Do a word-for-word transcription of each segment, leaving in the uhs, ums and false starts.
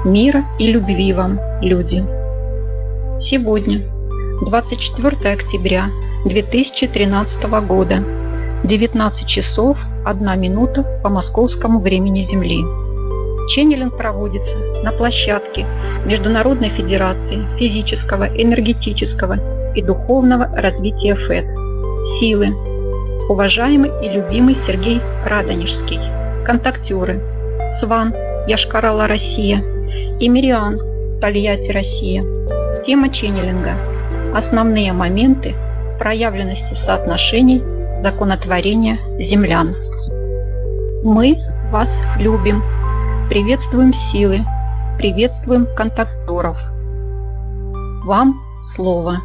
Мира и любви вам, люди! Сегодня, двадцать четвёртое октября две тысячи тринадцатого года, девятнадцать часов одна минута по московскому времени Земли. Ченнелинг проводится на площадке Международной Федерации физического, энергетического и духовного развития ФЭД «Силы». Уважаемый и любимый Сергей Радонежский. Контактеры: Сван, Йошкар-Ола, Россия, и Мириан, Тольятти, Россия. Тема ченнелинга: основные моменты проявленности соотношений законотворения землян. Мы вас любим. Приветствуем силы. Приветствуем контакторов. Вам слово.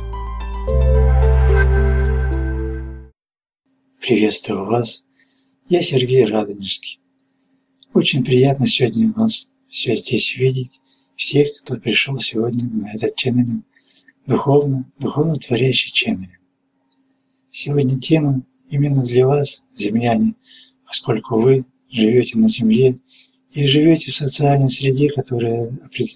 Приветствую вас. Я Сергей Радонежский. Очень приятно сегодня вас все здесь видеть, всех, кто пришел сегодня на этот ченнелинг, духовно, духовно творящий ченнелинг. Сегодня тема именно для вас, земляне, поскольку вы живете на Земле и живете в социальной среде, которая,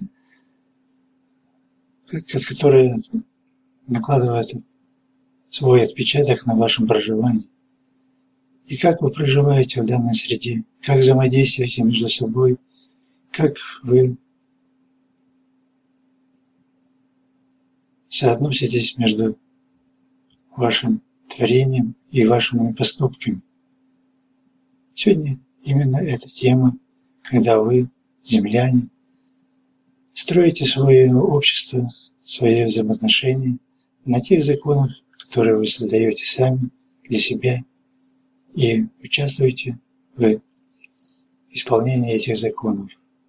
которая накладывает свой отпечаток на вашем проживании. И как вы проживаете в данной среде, как взаимодействуете между собой, как вы соотноситесь между вашим творением и вашими поступками. Сегодня именно эта тема, когда вы, земляне, строите свое общество, свои взаимоотношения на тех законах, которые вы создаете сами для себя, и участвуете в исполнении этих законов.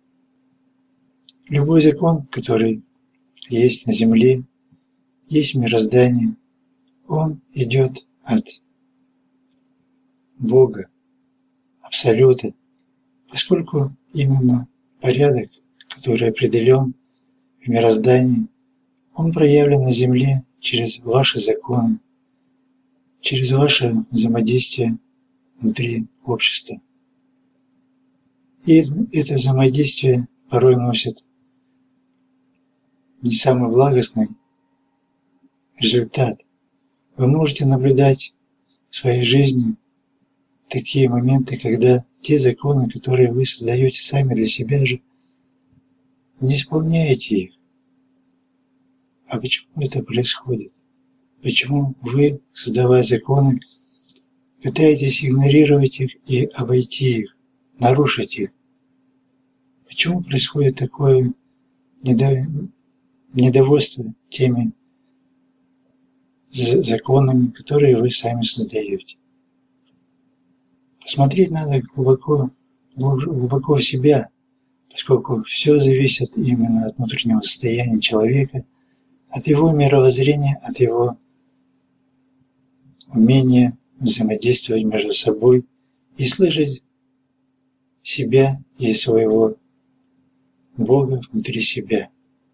Любой закон, который есть на Земле, есть в мироздании, он идет от Бога, Абсолюта, поскольку именно порядок, который определен в мироздании, он проявлен на Земле через ваши законы, через ваше взаимодействие внутри общества. И это взаимодействие порой носит не самый благостный результат. Вы можете наблюдать в своей жизни такие моменты, когда те законы, которые вы создаете сами для себя же, не исполняете их. А почему это происходит? Почему вы, создавая законы, пытаетесь игнорировать их и обойти их, нарушить их? Почему происходит такое недовольство теми законами, которые вы сами создаете? Посмотреть надо глубоко, глубоко в себя, поскольку все зависит именно от внутреннего состояния человека, от его мировоззрения, от его умения взаимодействовать между собой и слышать себя и своего Бога внутри себя.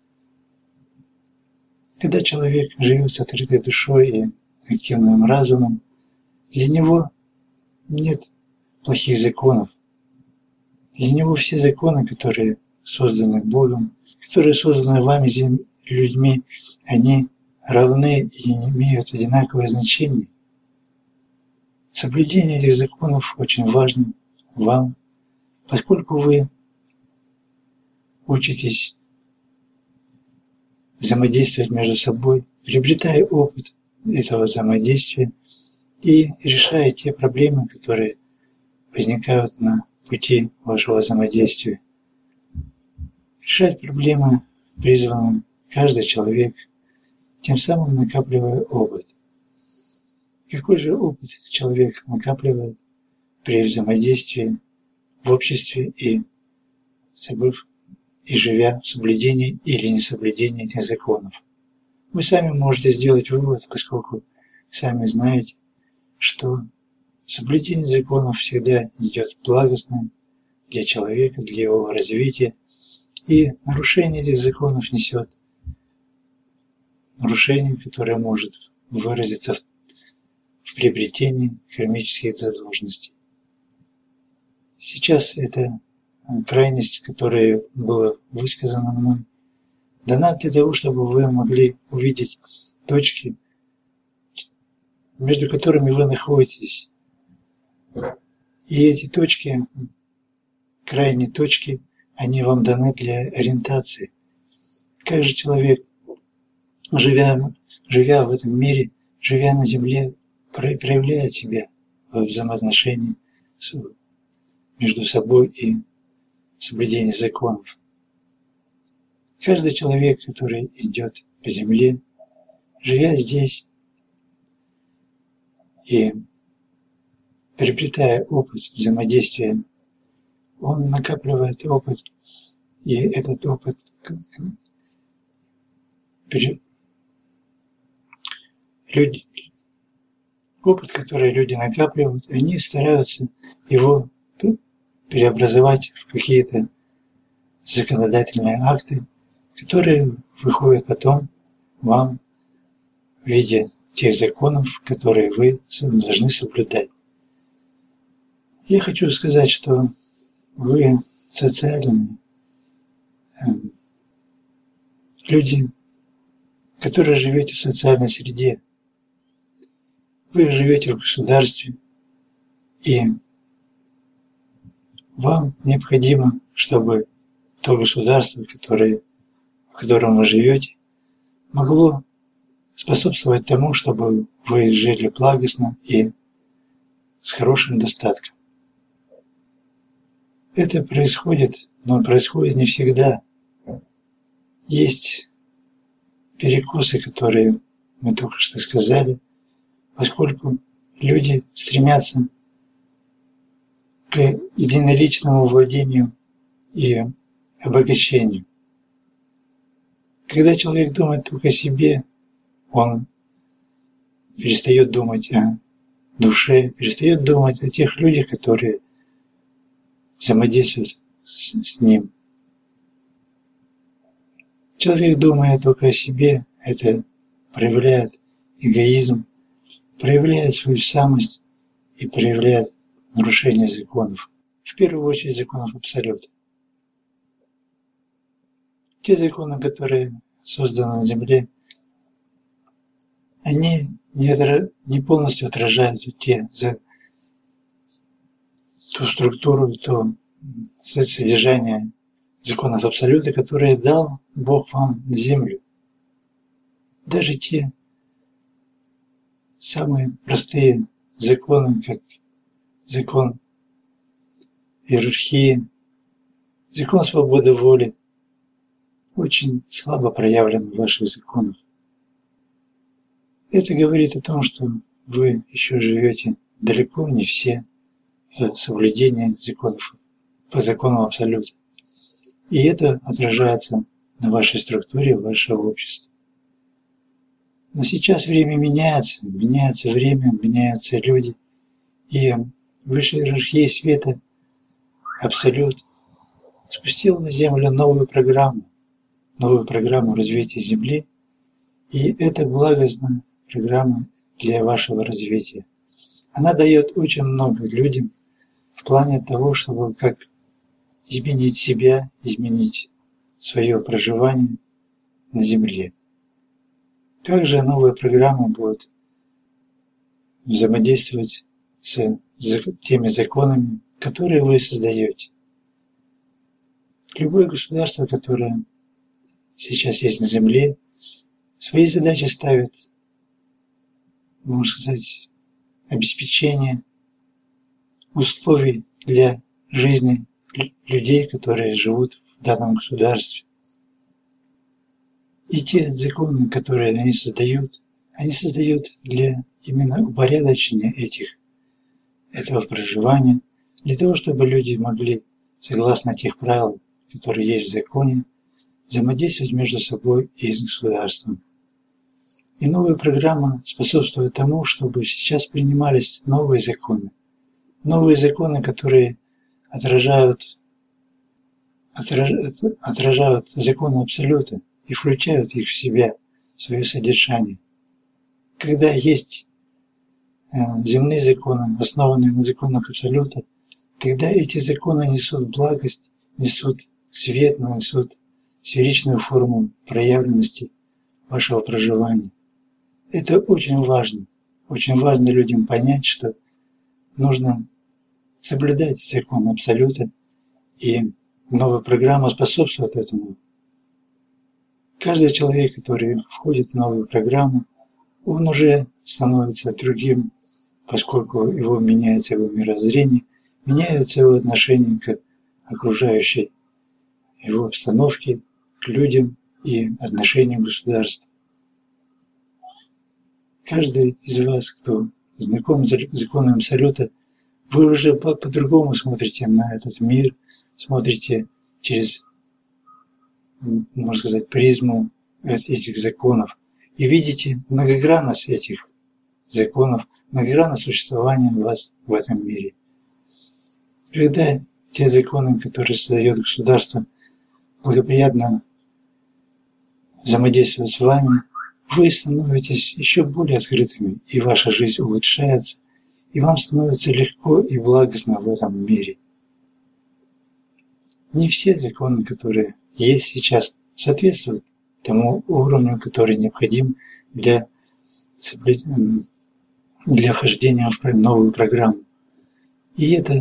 Когда человек живет с открытой душой и активным разумом, для него нет плохих законов. Для него все законы, которые созданы Богом, которые созданы вами, людьми, они равны и имеют одинаковое значение. Соблюдение этих законов очень важно вам, поскольку вы учитесь взаимодействовать между собой, приобретая опыт этого взаимодействия и решая те проблемы, которые возникают на пути вашего взаимодействия. Решать проблемы призван каждый человек, тем самым накапливая опыт. Какой же опыт человек накапливает при взаимодействии в обществе и, и живя в соблюдении или несоблюдении этих законов? Вы сами можете сделать вывод, поскольку сами знаете, что соблюдение законов всегда идет благостно для человека, для его развития, и нарушение этих законов несет нарушение, которое может выразиться в в приобретении кармических задолженностей. Сейчас это крайность, которая была высказана мной, дана для того, чтобы вы могли увидеть точки, между которыми вы находитесь. И эти точки, крайние точки, они вам даны для ориентации. Как же человек, живя, живя в этом мире, живя на земле, проявляет себя во взаимоотношении между собой и соблюдении законов? Каждый человек, который идет по земле, живя здесь и приобретая опыт взаимодействия, он накапливает опыт, и этот опыт люди, опыт, который люди накапливают, они стараются его преобразовать в какие-то законодательные акты, которые выходят потом вам в виде тех законов, которые вы должны соблюдать. Я хочу сказать, что вы социальные люди, которые живете в социальной среде. Вы живете в государстве, и вам необходимо, чтобы то государство, которое, в котором вы живете, могло способствовать тому, чтобы вы жили благостно и с хорошим достатком. Это происходит, но происходит не всегда. Есть перекосы, которые мы только что сказали, поскольку люди стремятся к единоличному владению и обогащению. Когда человек думает только о себе, он перестает думать о душе, перестает думать о тех людях, которые взаимодействуют с, с ним. Человек, думая только о себе, это проявляет эгоизм, проявляет свою самость и проявляет нарушение законов. В первую очередь законов Абсолюта. Те законы, которые созданы на Земле, они не, отра... не полностью отражают те, за... ту структуру, то содержание законов Абсолюта, которые дал Бог вам на Землю. Даже те самые простые законы, как закон иерархии, закон свободы воли, очень слабо проявлены в ваших законах. Это говорит о том, что вы еще живете далеко не все в соблюдении законов, по законам Абсолюта. И это отражается на вашей структуре вашего общества. Но сейчас время меняется, меняется время, меняются люди, и высшая иерархия света, Абсолют, спустил на Землю новую программу, новую программу развития Земли, и это благостная программа для вашего развития. Она дает очень много людям в плане того, чтобы как изменить себя, изменить свое проживание на Земле. Также новая программа будет взаимодействовать с теми законами, которые вы создаете. Любое государство, которое сейчас есть на Земле, свои задачи ставит, можно сказать, обеспечение условий для жизни людей, которые живут в данном государстве. И те законы, которые они создают, они создают для именно упорядочения этих, этого проживания, для того, чтобы люди могли, согласно тех правил, которые есть в законе, взаимодействовать между собой и с государством. И новая программа способствует тому, чтобы сейчас принимались новые законы. Новые законы, которые отражают, отражают, отражают законы Абсолюта и включают их в себя, в свое содержание. Когда есть э, земные законы, основанные на законах Абсолюта, тогда эти законы несут благость несут свет, несут сферичную форму проявленности вашего проживания. Это очень важно. Очень важно людям понять, что нужно соблюдать закон Абсолюта, и новая программа способствует этому. Каждый человек, который входит в новую программу, он уже становится другим, поскольку его меняется его мировоззрение, меняется его отношение к окружающей его обстановке, к людям и отношению к государству. Каждый из вас, кто знаком с законом Абсолюта, вы уже по- по-другому смотрите на этот мир, смотрите через, можно сказать, призму этих законов и видите многогранность этих законов, многогранность существования вас в этом мире. Когда те законы, которые создает государство, благоприятно взаимодействуют с вами, вы становитесь еще более открытыми, и ваша жизнь улучшается, и вам становится легко и благостно в этом мире. Не все законы, которые есть сейчас, соответствуют тому уровню, который необходим для, для вхождения в новую программу. И это,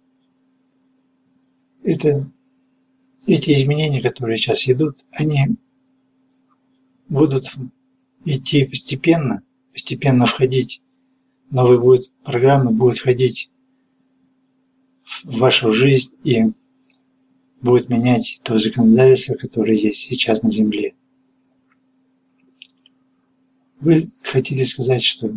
это, эти изменения, которые сейчас идут, они будут идти постепенно, постепенно входить. Новые будет, программы будут входить в вашу жизнь и будут менять то законодательство, которое есть сейчас на Земле. Вы хотите сказать, что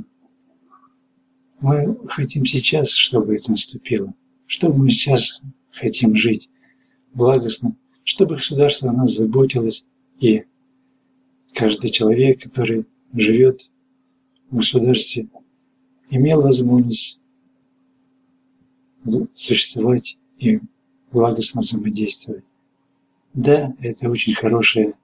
мы хотим сейчас, чтобы это наступило, чтобы мы сейчас хотим жить благостно, чтобы государство о нас заботилось, и каждый человек, который живет в государстве, имел возможность существовать и благостно взаимодействовать. Да, это очень хорошая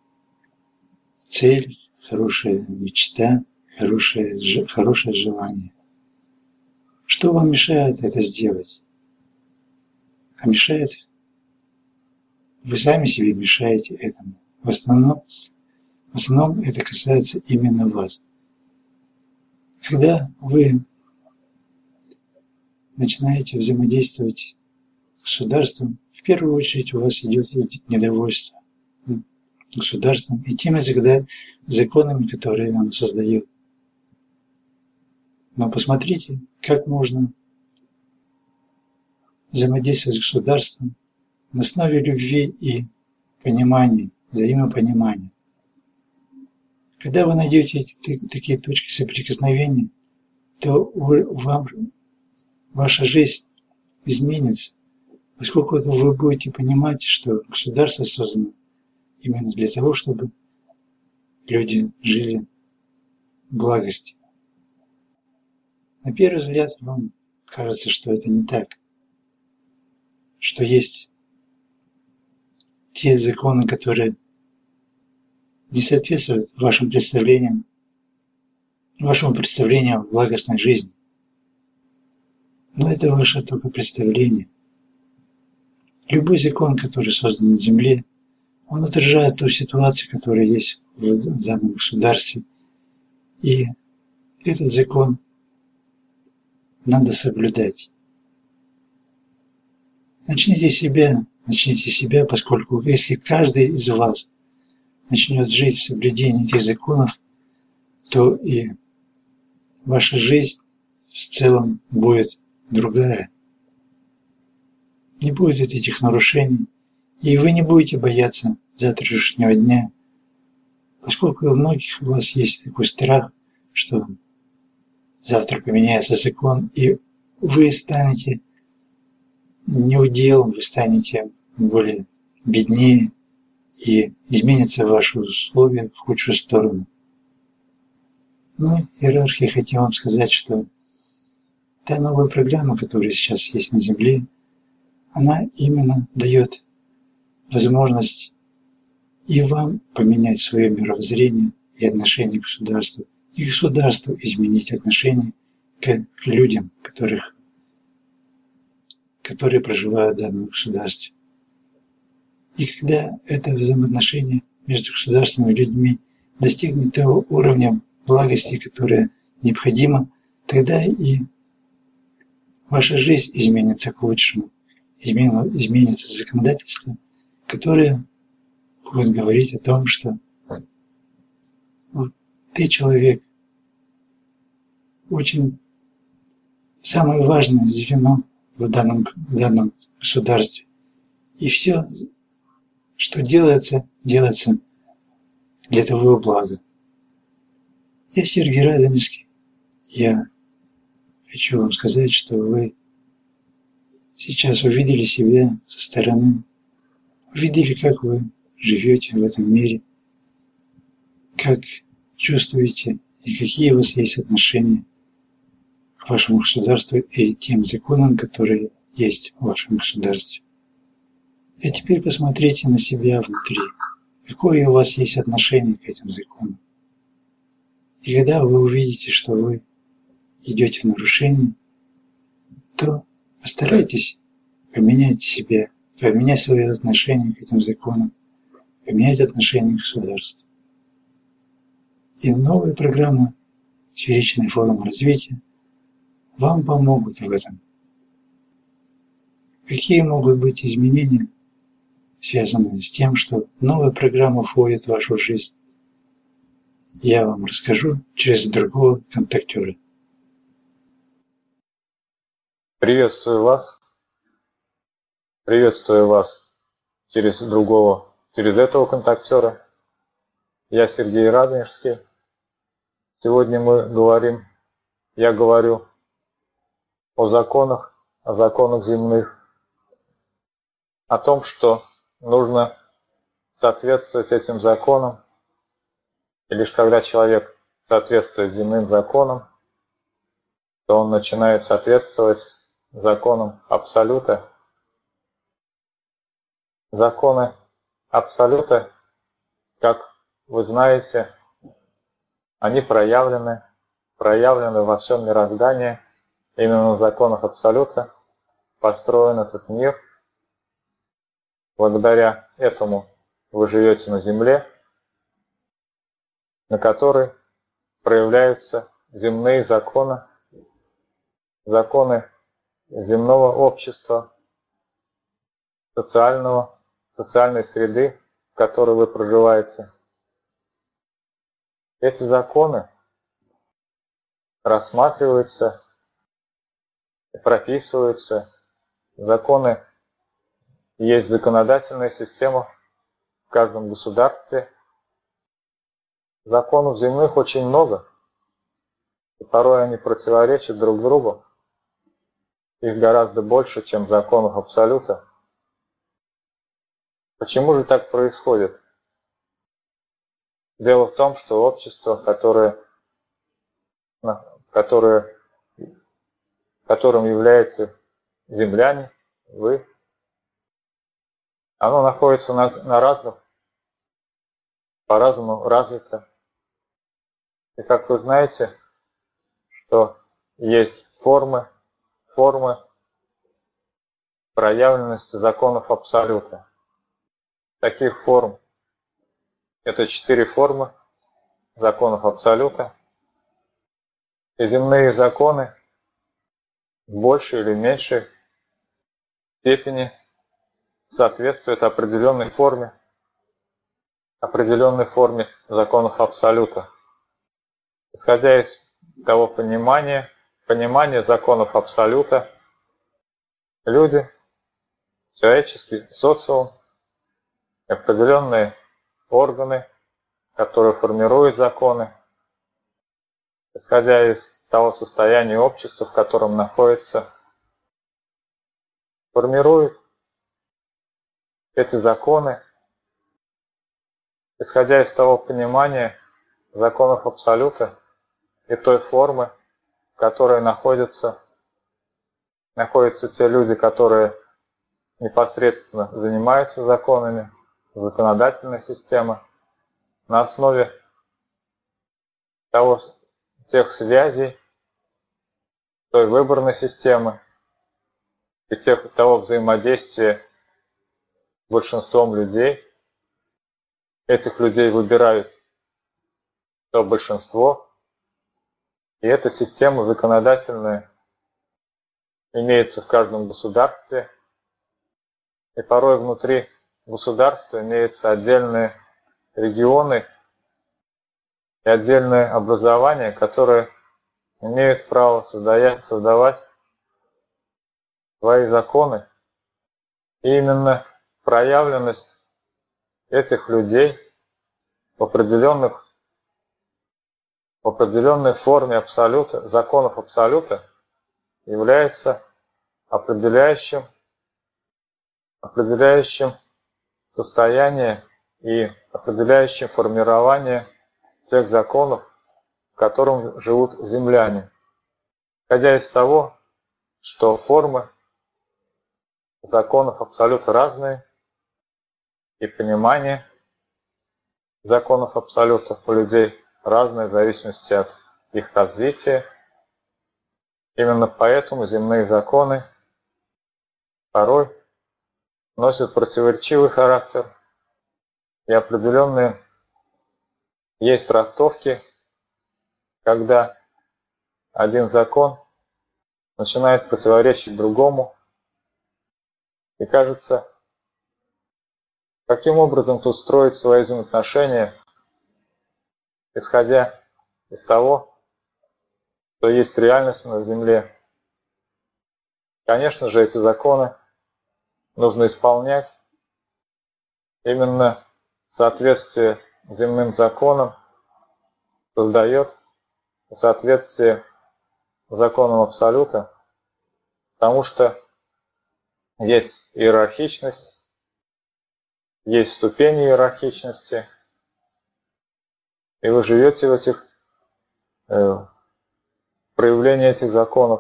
цель, хорошая мечта, хорошее, хорошее желание. Что вам мешает это сделать? А мешает, вы сами себе мешаете этому. В основном, в основном это касается именно вас. Когда вы начинаете взаимодействовать с государством, в первую очередь у вас идет недовольство государством и теми законами, которые оно создает. Но посмотрите, как можно взаимодействовать с государством на основе любви и понимания, взаимопонимания. Когда вы найдете эти такие точки соприкосновения, то вам, ваша жизнь изменится, поскольку вы будете понимать, что государство создано именно для того, чтобы люди жили в благости. На первый взгляд вам кажется, что это не так, что есть те законы, которые не соответствуют вашим представлениям, вашему представлению о благостной жизни. Но это ваше только представление. Любой закон, который создан на Земле, он отражает ту ситуацию, которая есть в данном государстве. И этот закон надо соблюдать. Начните себя, начните себя, поскольку если каждый из вас начнет жить в соблюдении этих законов, то и ваша жизнь в целом будет другая. Не будет этих нарушений, и вы не будете бояться завтрашнего дня, поскольку у многих у вас есть такой страх, что завтра поменяется закон, и вы станете неуделом, вы станете более беднее, и изменятся ваши условия в худшую сторону. Мы, иерархии, хотим вам сказать, что та новая программа, которая сейчас есть на Земле, она именно дает возможность и вам поменять свое мировоззрение и отношение к государству, и государству изменить отношение к, к людям, которых, которые проживают в данном государстве. И когда это взаимоотношение между государством и людьми достигнет того уровня благости, которое необходимо, тогда и ваша жизнь изменится к лучшему, изменится законодательство, которое будет говорить о том, что ты человек, очень самое важное звено в данном, в данном государстве. И все, что делается, делается для твоего блага. Я Сергей Радонежский. Я хочу вам сказать, что вы сейчас увидели себя со стороны, увидели, как вы живете в этом мире, как чувствуете и какие у вас есть отношения к вашему государству и тем законам, которые есть в вашем государстве. И теперь посмотрите на себя внутри, какое у вас есть отношение к этим законам. И когда вы увидите, что вы идете в нарушение, то постарайтесь поменять себя, поменять свое отношение к этим законам, поменять отношение к государству. И новые программы «Сферичная форма развития» вам помогут в этом. Какие могут быть изменения, связанные с тем, что новая программа входит в вашу жизнь? Я вам расскажу через другого контактера. Приветствую вас. Приветствую вас через другого, через этого контактера. Я Сергей Радонежский. Сегодня мы говорим, я говорю о законах, о законах земных, о том, что нужно соответствовать этим законам. И лишь когда человек соответствует земным законам, то он начинает соответствовать законам Абсолюта. Законы Абсолюта, как вы знаете, они проявлены, проявлены во всем мироздании. Именно на законах Абсолюта построен этот мир. Благодаря этому вы живете на Земле, на которой проявляются земные законы, законы земного общества, социального, социальной среды, в которой вы проживаете. Эти законы рассматриваются и прописываются. Законы, есть законодательная система в каждом государстве. Законов земных очень много, и порой они противоречат друг другу. Их гораздо больше, чем законов Абсолюта. Почему же так происходит? Дело в том, что общество, которое, которое, которым являются земляне, вы, оно находится на, на разных, по-разному развито. И как вы знаете, что есть формы, формы проявленности законов Абсолюта. Таких форм, это четыре формы законов Абсолюта. И земные законы в большей или меньшей степени соответствуют определенной форме, определенной форме законов Абсолюта. Исходя из того понимания, понимания законов Абсолюта, люди, человеческий социум, определенные органы, которые формируют законы, исходя из того состояния общества, в котором находится, формируют эти законы, исходя из того понимания законов Абсолюта и той формы, в которой находятся, находятся те люди, которые непосредственно занимаются законами, законодательная система, на основе того, тех связей, той выборной системы и тех, того взаимодействия большинством людей. Этих людей выбирают то большинство. И эта система законодательная имеется в каждом государстве. И порой внутри государства имеются отдельные регионы и отдельное образование, которые имеют право создавать, создавать свои законы. И именно проявленность этих людей в определенных в определенной форме абсолюта, законов абсолюта является определяющим, определяющим состояние и определяющим формирование тех законов, в котором живут земляне. Исходя из того, что формы законов абсолюта разные, и понимание законов абсолюта у людей разное в зависимости от их развития. Именно поэтому земные законы порой носят противоречивый характер, и определенные есть трактовки, когда один закон начинает противоречить другому, и кажется, каким образом тут строить свои взаимоотношения, исходя из того, что есть реальность на Земле. Конечно же, эти законы нужно исполнять. Именно соответствие земным законам создает соответствие законам Абсолюта, потому что есть иерархичность, есть ступени иерархичности, и вы живете в этих э, проявлении этих законов,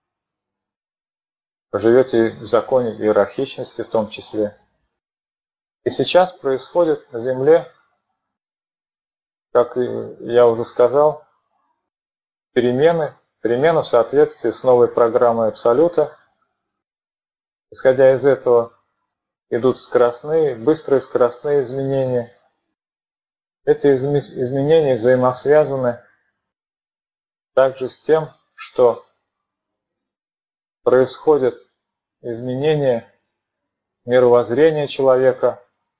вы живете в законе иерархичности в том числе. И сейчас происходит на Земле, как я уже сказал, перемены, перемены в соответствии с новой программой Абсолюта. Исходя из этого идут скоростные, быстрые скоростные изменения. Эти изменения взаимосвязаны также с тем, что происходят изменения мировоззрения человека,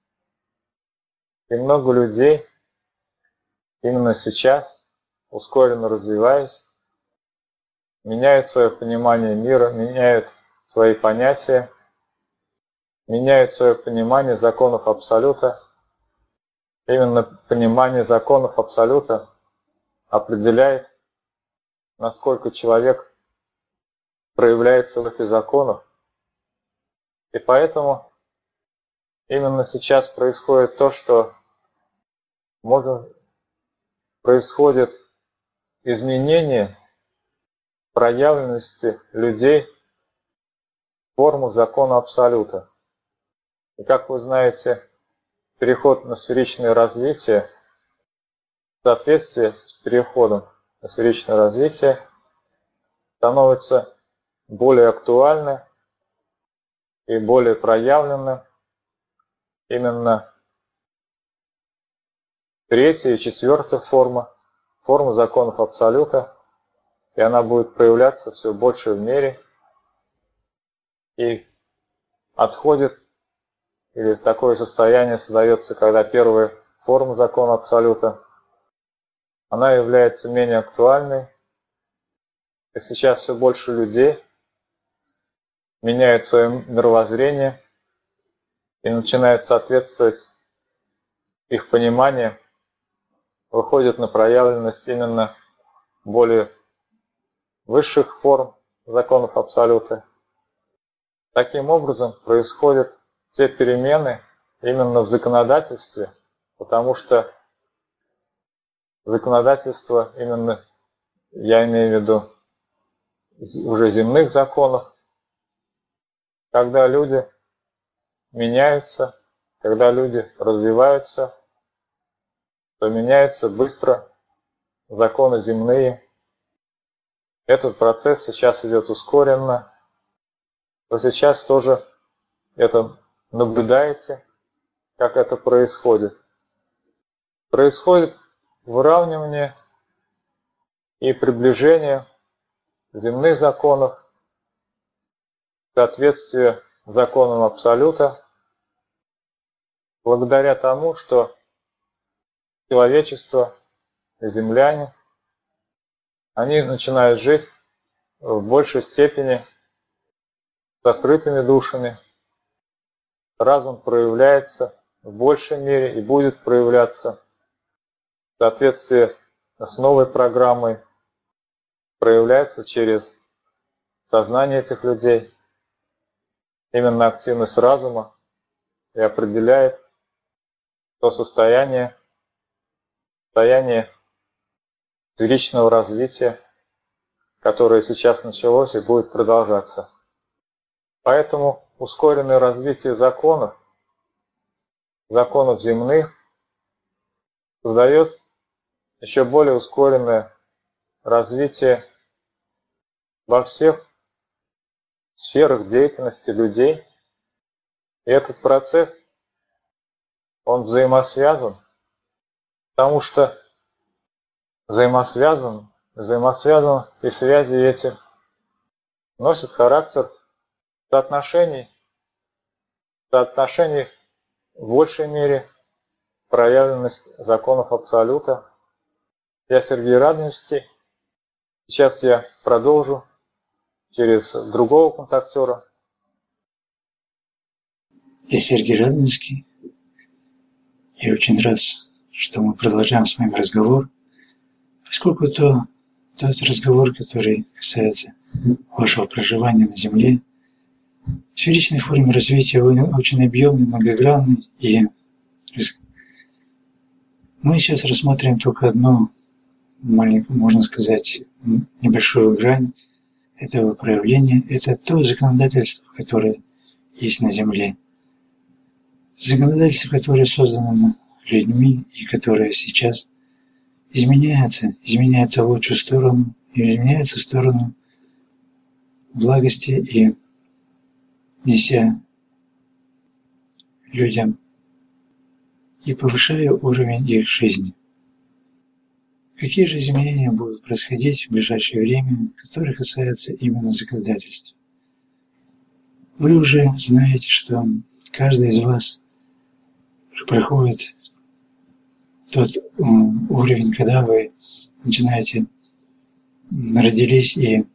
и много людей именно сейчас, ускоренно развиваясь, меняют свое понимание мира, меняют свои понятия, меняют свое понимание законов Абсолюта. Именно понимание законов Абсолюта определяет, насколько человек проявляется в этих законах. И поэтому именно сейчас происходит то, что может, происходит изменение проявленности людей в форму закона Абсолюта. И как вы знаете, переход на сферичное развитие, в соответствии с переходом на сферичное развитие, становится более актуально и более проявлено именно третья и четвертая форма, форма законов Абсолюта, и она будет проявляться все больше в мире и отходит, или такое состояние создается, когда первая форма закона Абсолюта, она является менее актуальной, и сейчас все больше людей меняют свое мировоззрение и начинают соответствовать, их понимание выходит на проявленность именно более высших форм законов Абсолюта. Таким образом происходят те перемены именно в законодательстве, потому что законодательство именно, я имею в виду уже земных законов, когда люди меняются, когда люди развиваются, то меняются быстро законы земные. Этот процесс сейчас идет ускоренно, то сейчас тоже это наблюдаете, как это происходит. Происходит выравнивание и приближение земных законов в соответствии с законом Абсолюта, благодаря тому, что человечество, земляне, они начинают жить в большей степени с открытыми душами. Разум проявляется в большей мере и будет проявляться в соответствии с новой программой, проявляется через сознание этих людей. Именно активность разума и определяет то состояние, состояние физического развития, которое сейчас началось и будет продолжаться. Поэтому ускоренное развитие законов, законов земных, создает еще более ускоренное развитие во всех сферах деятельности людей. И этот процесс, он взаимосвязан, потому что взаимосвязан, взаимосвязан и связи эти носят характер соотношений, соотношений в большей мере проявленность законов Абсолюта. Я Сергей Радонежский. Сейчас я продолжу через другого контактера. Я Сергей Радонежский. Я очень рад, что мы продолжаем с вами разговор, поскольку то, тот разговор, который касается вашего проживания на Земле, в сферичной форме развития очень объемный, многогранный, и мы сейчас рассмотрим только одну маленькую, можно сказать, небольшую грань этого проявления. Это то законодательство, которое есть на Земле. Законодательство, которое создано людьми и которое сейчас изменяется, изменяется в лучшую сторону, изменяется в сторону благости и неся людям и повышая уровень их жизни. Какие же изменения будут происходить в ближайшее время, которые касаются именно законодательства? Вы уже знаете, что каждый из вас проходит тот уровень, когда вы начинаете, родились и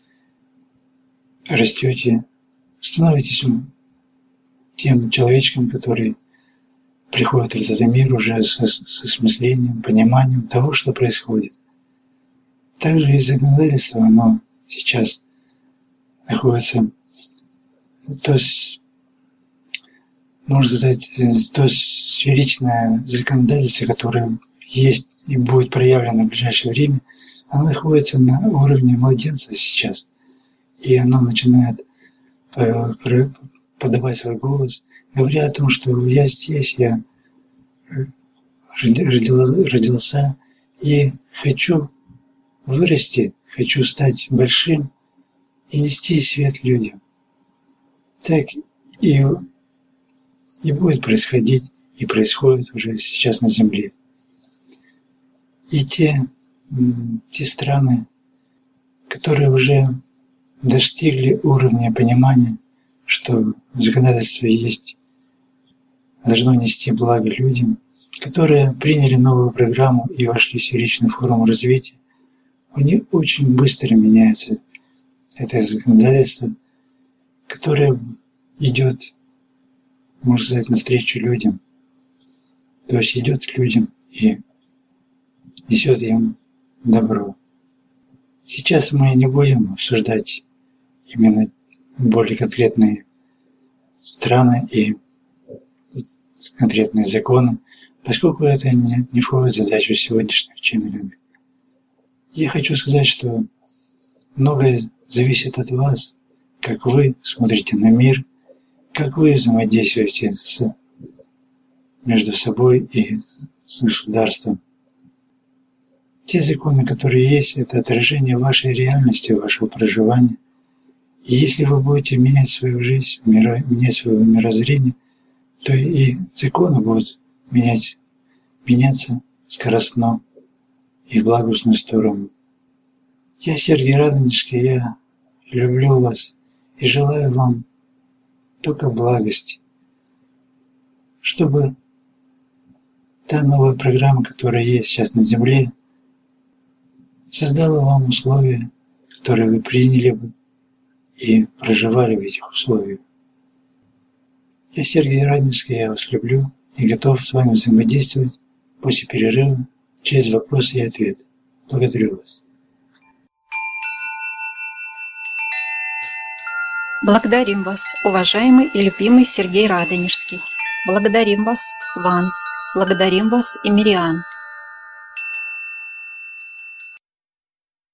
растете, становитесь тем человечком, который приходит в этот мир уже с, с осмыслением, пониманием того, что происходит. Также и законодательство, оно сейчас находится, то есть, можно сказать, то сферичное законодательство, которое есть и будет проявлено в ближайшее время, оно находится на уровне младенца сейчас. И оно начинает подавать свой голос, говоря о том, что я здесь, я родился и хочу вырасти, хочу стать большим и нести свет людям. Так и, и будет происходить, и происходит уже сейчас на Земле. И те, те страны, которые уже достигли уровня понимания, что законодательство есть, должно нести благо людям, которые приняли новую программу и вошли в сферичную форму развития, у них очень быстро меняется это законодательство, которое идет, можно сказать, навстречу людям, то есть идет к людям и несет им добро. Сейчас мы не будем обсуждать именно более конкретные страны и конкретные законы, поскольку это не, не входит в задачу сегодняшнего ченнелинга. Я хочу сказать, что многое зависит от вас, как вы смотрите на мир, как вы взаимодействуете с, между собой и с государством. Те законы, которые есть, это отражение вашей реальности, вашего проживания. И если вы будете менять свою жизнь, менять свое мирозрение, то и законы будут менять, меняться скоростно и в благостную сторону. Я, Сергий Радонежский, я люблю вас и желаю вам только благости, чтобы та новая программа, которая есть сейчас на Земле, создала вам условия, которые вы приняли бы и проживали в этих условиях. Я, Сергий Радонежский, я вас люблю и готов с вами взаимодействовать после перерыва через вопросы и ответы. Благодарю вас. Благодарим вас, уважаемый и любимый Сергей Радонежский. Благодарим вас, Сван. Благодарим вас, Эмириан.